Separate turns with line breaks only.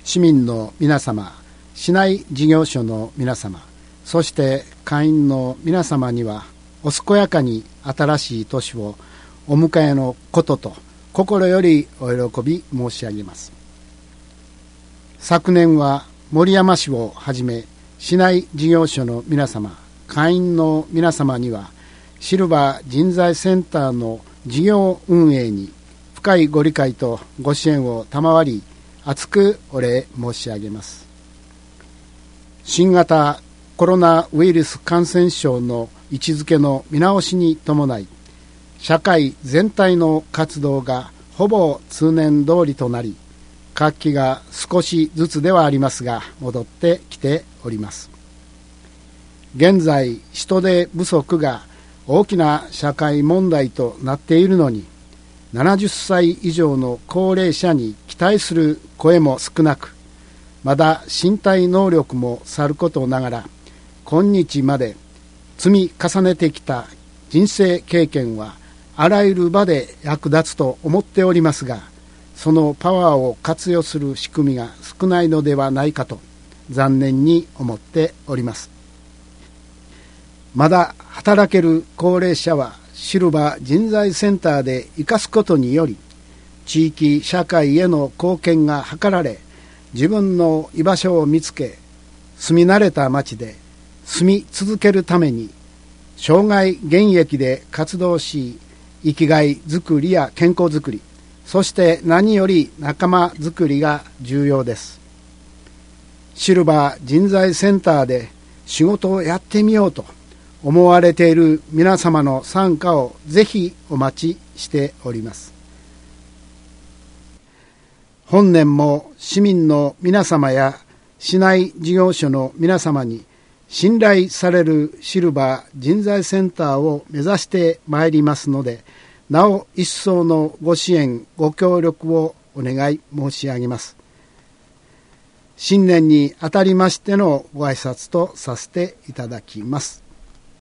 市民の皆様、市内事業所の皆様、そして会員の皆様にはお健やかに新しい年をお迎えのことと心よりお喜び申し上げます。昨年は森山市をはじめ市内事業所の皆様、会員の皆様にはシルバー人材センターの事業運営に深いご理解とご支援を賜り厚くお礼申し上げます。新型コロナウイルス感染症の位置づけの見直しに伴い、社会全体の活動がほぼ通年通りとなり、活気が少しずつではありますが戻ってきております。現在、人手不足が大きな社会問題となっているのに、70歳以上の高齢者に期待する声も少なく、まだ身体能力もさることながら、今日まで積み重ねてきた人生経験はあらゆる場で役立つと思っておりますが、そのパワーを活用する仕組みが少ないのではないかと残念に思っております。まだ働ける高齢者はシルバー人材センターで生かすことにより、地域社会への貢献が図られ、自分の居場所を見つけ、住み慣れた町で住み続けるために生涯現役で活動し、生きがいづくりや健康づくり、そして何より仲間づくりが重要です。シルバー人材センターで仕事をやってみようと思われている皆様の参加をぜひお待ちしております。本年も市民の皆様や市内事業所の皆様に信頼されるシルバー人材センターを目指してまいりますので、なお一層のご支援ご協力をお願い申し上げます。新年にあたりましてのご挨拶とさせていただきます。